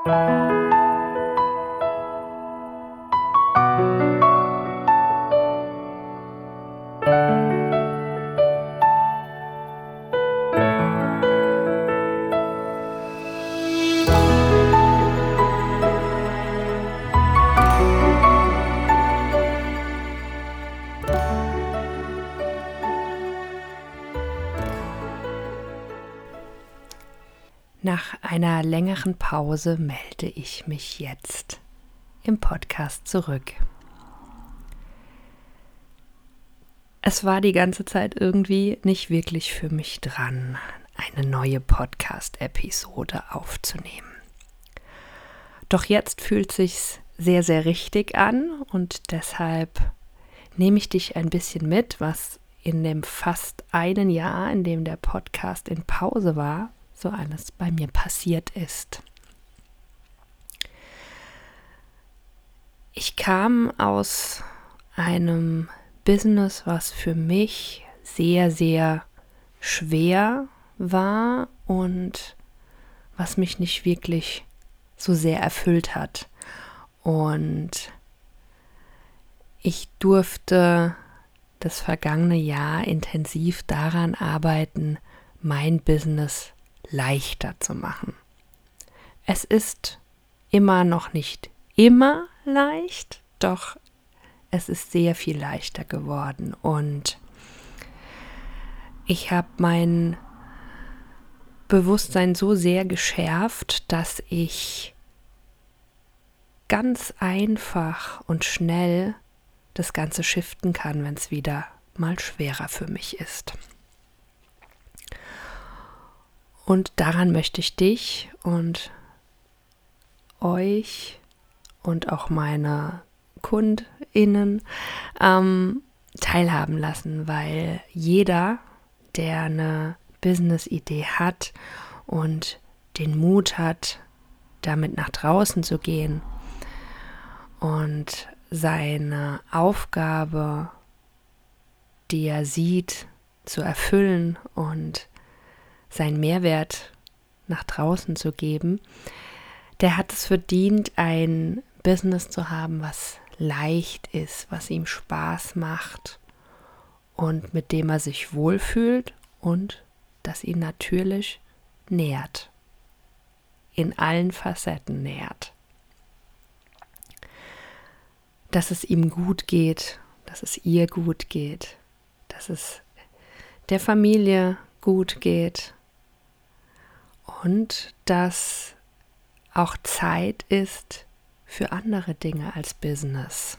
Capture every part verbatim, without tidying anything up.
Nach einer längeren Pause melde ich mich jetzt im Podcast zurück. Es war die ganze Zeit irgendwie nicht wirklich für mich dran, eine neue Podcast-Episode aufzunehmen. Doch jetzt fühlt sich's sehr, sehr richtig an und deshalb nehme ich dich ein bisschen mit, was in dem fast einen Jahr, in dem der Podcast in Pause war, so alles bei mir passiert ist. Ich kam aus einem Business, was für mich sehr, sehr schwer war und was mich nicht wirklich so sehr erfüllt hat. Und ich durfte das vergangene Jahr intensiv daran arbeiten, mein Business leichter zu machen. Es ist immer noch nicht immer leicht, doch es ist sehr viel leichter geworden und ich habe mein Bewusstsein so sehr geschärft, dass ich ganz einfach und schnell das Ganze shiften kann, wenn es wieder mal schwerer für mich ist. Und daran möchte ich dich und euch und auch meine KundInnen ähm, teilhaben lassen, weil jeder, der eine Business-Idee hat und den Mut hat, damit nach draußen zu gehen und seine Aufgabe, die er sieht, zu erfüllen und seinen Mehrwert nach draußen zu geben, der hat es verdient, ein Business zu haben, was leicht ist, was ihm Spaß macht und mit dem er sich wohlfühlt und das ihn natürlich nährt, in allen Facetten nährt. Dass es ihm gut geht, dass es ihr gut geht, dass es der Familie gut geht und dass auch Zeit ist für andere Dinge als Business.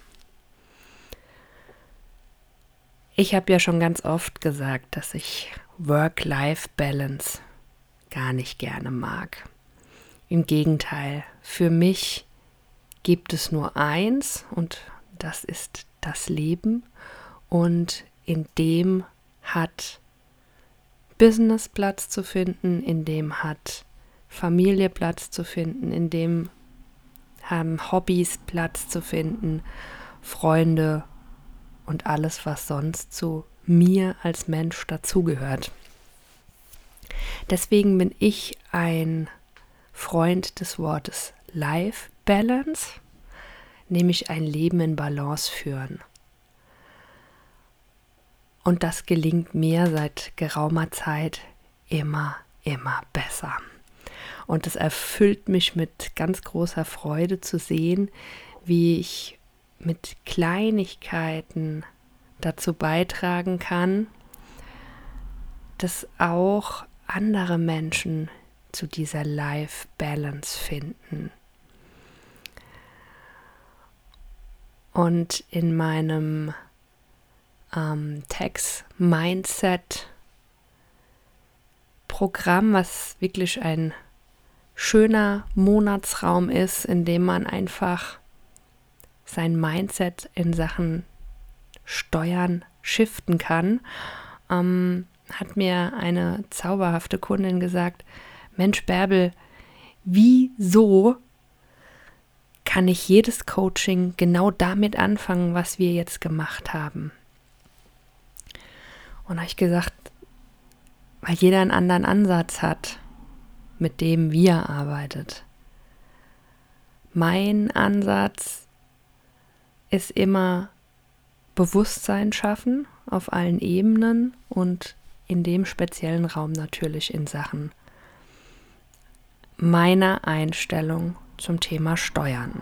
Ich habe ja schon ganz oft gesagt, dass ich Work-Life-Balance gar nicht gerne mag. Im Gegenteil, für mich gibt es nur eins und das ist das Leben und in dem hat Business Platz zu finden, in dem hat Familie Platz zu finden, in dem haben Hobbys Platz zu finden, Freunde und alles, was sonst zu mir als Mensch dazugehört. Deswegen bin ich ein Freund des Wortes Life Balance, nämlich ein Leben in Balance führen. Und das gelingt mir seit geraumer Zeit immer, immer besser. Und es erfüllt mich mit ganz großer Freude zu sehen, wie ich mit Kleinigkeiten dazu beitragen kann, dass auch andere Menschen zu dieser Life Balance finden. Und in meinem ähm, Tax Mindset Programm, was wirklich ein schöner Monatsraum ist, in dem man einfach sein Mindset in Sachen Steuern shiften kann, ähm, hat mir eine zauberhafte Kundin gesagt, Mensch Bärbel, wieso kann ich jedes Coaching genau damit anfangen, was wir jetzt gemacht haben? Und da habe ich gesagt, weil jeder einen anderen Ansatz hat, mit dem wir arbeitet. Mein Ansatz ist immer Bewusstsein schaffen auf allen Ebenen und in dem speziellen Raum natürlich in Sachen meiner Einstellung zum Thema Steuern.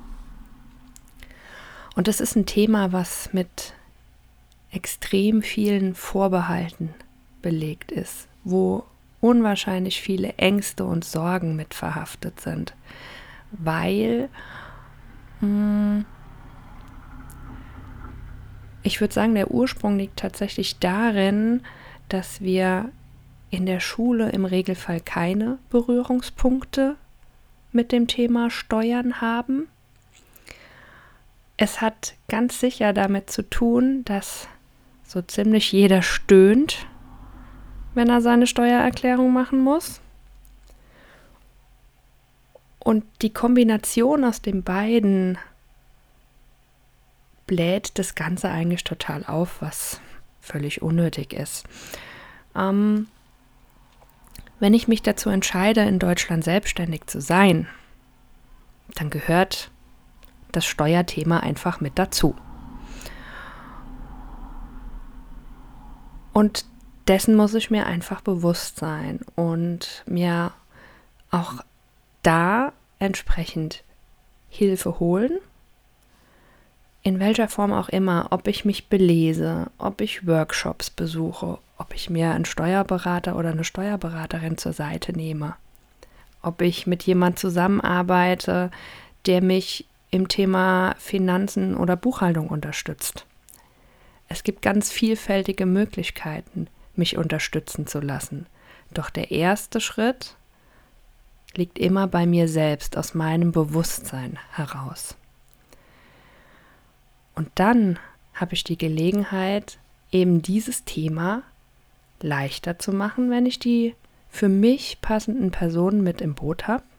Und das ist ein Thema, was mit extrem vielen Vorbehalten belegt ist, wo unwahrscheinlich viele Ängste und Sorgen mit verhaftet sind, weil mh, ich würde sagen, der Ursprung liegt tatsächlich darin, dass wir in der Schule im Regelfall keine Berührungspunkte mit dem Thema Steuern haben. Es hat ganz sicher damit zu tun, dass so ziemlich jeder stöhnt, wenn er seine Steuererklärung machen muss. Und die Kombination aus den beiden bläht das Ganze eigentlich total auf, was völlig unnötig ist. Ähm, wenn ich mich dazu entscheide, in Deutschland selbstständig zu sein, dann gehört das Steuerthema einfach mit dazu. Und dessen muss ich mir einfach bewusst sein und mir auch da entsprechend Hilfe holen, in welcher Form auch immer, ob ich mich belese, ob ich Workshops besuche, ob ich mir einen Steuerberater oder eine Steuerberaterin zur Seite nehme, ob ich mit jemand zusammenarbeite, der mich im Thema Finanzen oder Buchhaltung unterstützt. Es gibt ganz vielfältige Möglichkeiten, mich unterstützen zu lassen. Doch der erste Schritt liegt immer bei mir selbst, aus meinem Bewusstsein heraus. Und dann habe ich die Gelegenheit, eben dieses Thema leichter zu machen, wenn ich die für mich passenden Personen mit im Boot habe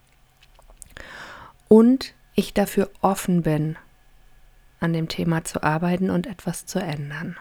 und ich dafür offen bin, an dem Thema zu arbeiten und etwas zu ändern.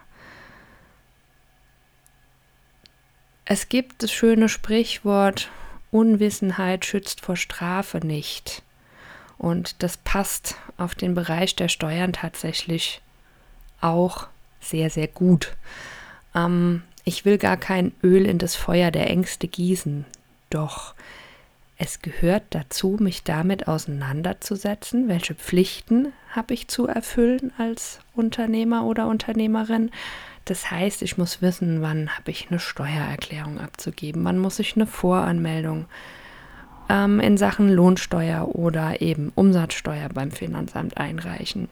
Es gibt das schöne Sprichwort, Unwissenheit schützt vor Strafe nicht. Und das passt auf den Bereich der Steuern tatsächlich auch sehr, sehr gut. Ähm, ich will gar kein Öl in das Feuer der Ängste gießen, doch es gehört dazu, mich damit auseinanderzusetzen, welche Pflichten habe ich zu erfüllen als Unternehmer oder Unternehmerin. Das heißt, ich muss wissen, wann habe ich eine Steuererklärung abzugeben, wann muss ich eine Voranmeldung ähm, in Sachen Lohnsteuer oder eben Umsatzsteuer beim Finanzamt einreichen.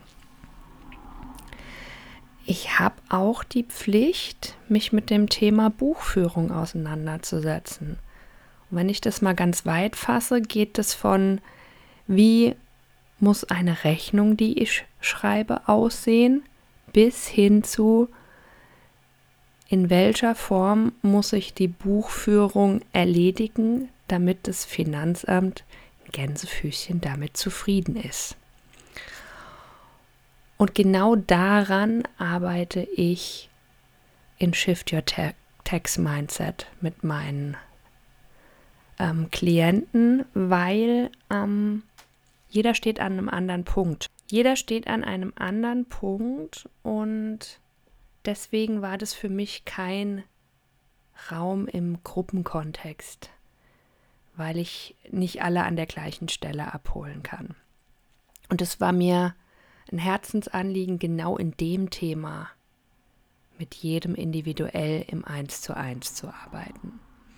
Ich habe auch die Pflicht, mich mit dem Thema Buchführung auseinanderzusetzen. Und wenn ich das mal ganz weit fasse, geht es von, wie muss eine Rechnung, die ich schreibe, aussehen, bis hin zu, in welcher Form muss ich die Buchführung erledigen, damit das Finanzamt in Gänsefüßchen damit zufrieden ist. Und genau daran arbeite ich in Shift Your Tax Mindset mit meinen ähm, Klienten, weil ähm, jeder steht an einem anderen Punkt. Jeder steht an einem anderen Punkt und deswegen war das für mich kein Raum im Gruppenkontext, weil ich nicht alle an der gleichen Stelle abholen kann. Und es war mir ein Herzensanliegen, genau in dem Thema mit jedem individuell im Eins zu eins zu arbeiten.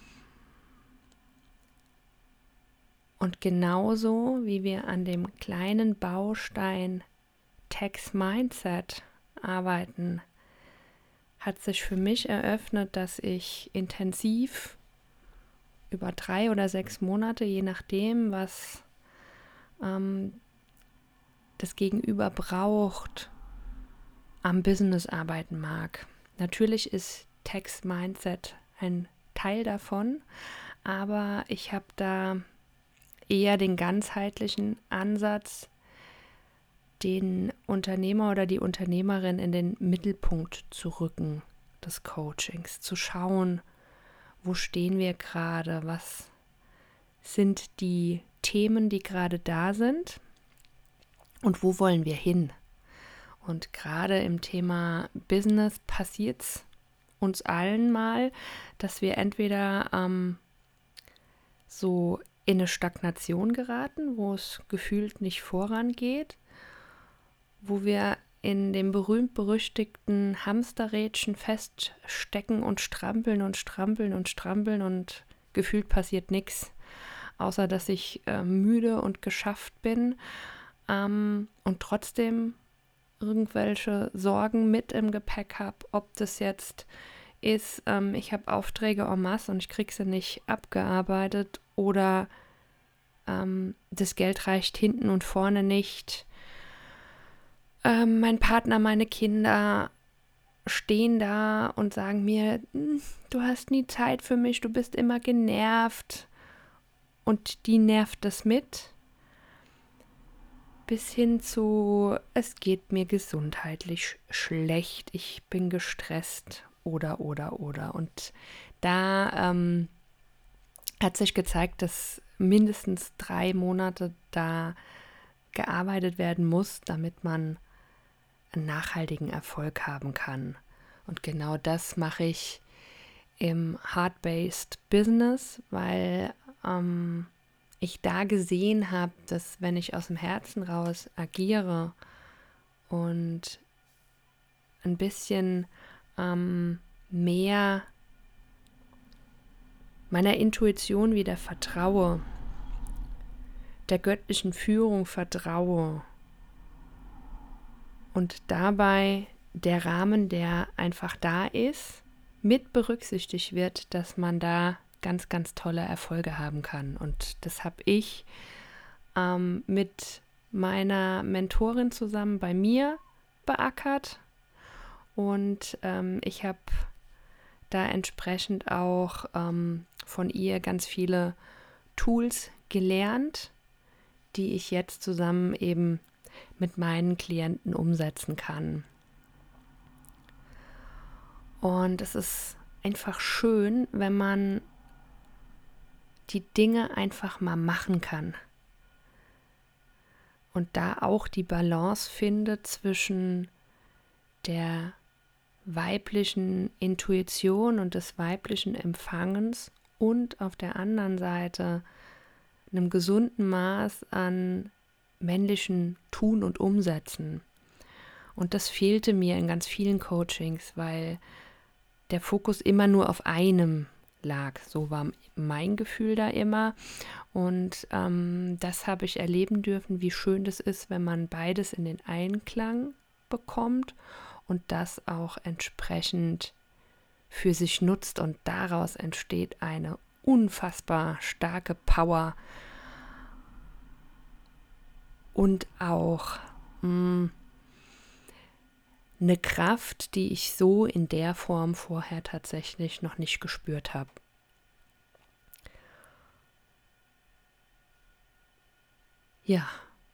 Und genauso wie wir an dem kleinen Baustein Tax Mindset arbeiten, hat sich für mich eröffnet, dass ich intensiv über drei oder sechs Monate, je nachdem, was ähm, das Gegenüber braucht, am Business arbeiten mag. Natürlich ist Tax Mindset ein Teil davon, aber ich habe da eher den ganzheitlichen Ansatz, den Unternehmer oder die Unternehmerin in den Mittelpunkt zu rücken des Coachings, zu schauen, wo stehen wir gerade, was sind die Themen, die gerade da sind und wo wollen wir hin. Und gerade im Thema Business passiert es uns allen mal, dass wir entweder ähm, so in eine Stagnation geraten, wo es gefühlt nicht vorangeht, wo wir in dem berühmt-berüchtigten Hamsterrädchen feststecken und strampeln und strampeln und strampeln und gefühlt passiert nichts, außer dass ich äh, müde und geschafft bin ähm, und trotzdem irgendwelche Sorgen mit im Gepäck habe, ob das jetzt ist, ähm, ich habe Aufträge en masse und ich kriege sie nicht abgearbeitet oder ähm, das Geld reicht hinten und vorne nicht. Ähm, mein Partner, meine Kinder stehen da und sagen mir, du hast nie Zeit für mich, du bist immer genervt und die nervt das mit. Bis hin zu, es geht mir gesundheitlich schlecht, ich bin gestresst oder, oder, oder. Und da ähm, hat sich gezeigt, dass mindestens drei Monate da gearbeitet werden muss, damit man einen nachhaltigen Erfolg haben kann. Und genau das mache ich im Heart-Based Business, weil ähm, ich da gesehen habe, dass wenn ich aus dem Herzen raus agiere und ein bisschen ähm, mehr meiner Intuition wieder vertraue, der göttlichen Führung vertraue und dabei der Rahmen, der einfach da ist, mit berücksichtigt wird, dass man da ganz, ganz tolle Erfolge haben kann. Und das habe ich ähm, mit meiner Mentorin zusammen bei mir beackert. Und ähm, ich habe da entsprechend auch ähm, von ihr ganz viele Tools gelernt, die ich jetzt zusammen eben mit meinen Klienten umsetzen kann. Und es ist einfach schön, wenn man die Dinge einfach mal machen kann. Und da auch die Balance findet zwischen der weiblichen Intuition und des weiblichen Empfangens und auf der anderen Seite einem gesunden Maß an männlichen Tun und Umsetzen. Und das fehlte mir in ganz vielen Coachings, weil der Fokus immer nur auf einem lag. So war mein Gefühl da immer. Und ähm, das habe ich erleben dürfen, wie schön das ist, wenn man beides in den Einklang bekommt und das auch entsprechend für sich nutzt. Und daraus entsteht eine unfassbar starke Power und auch mh, eine Kraft, die ich so in der Form vorher tatsächlich noch nicht gespürt habe. Ja,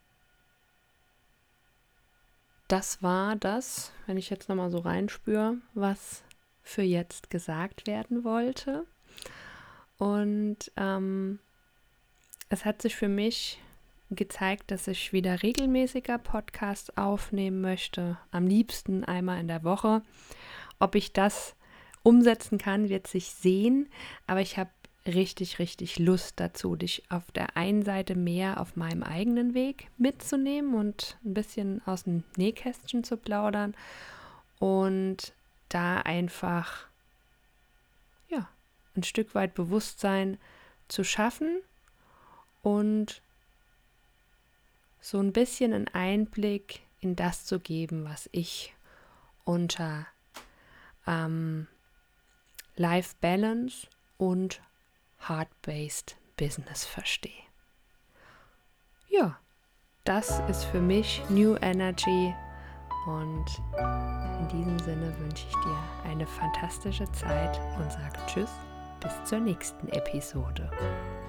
das war das, wenn ich jetzt nochmal so reinspüre, was für jetzt gesagt werden wollte. Und ähm, es hat sich für mich gezeigt, dass ich wieder regelmäßiger Podcasts aufnehmen möchte, am liebsten einmal in der Woche. Ob ich das umsetzen kann, wird sich sehen, aber ich habe richtig, richtig Lust dazu, dich auf der einen Seite mehr auf meinem eigenen Weg mitzunehmen und ein bisschen aus dem Nähkästchen zu plaudern und da einfach ja, ein Stück weit Bewusstsein zu schaffen und so ein bisschen einen Einblick in das zu geben, was ich unter ähm, Life Balance und Heart-Based Business verstehe. Ja, das ist für mich New Energy und in diesem Sinne wünsche ich dir eine fantastische Zeit und sage Tschüss, bis zur nächsten Episode.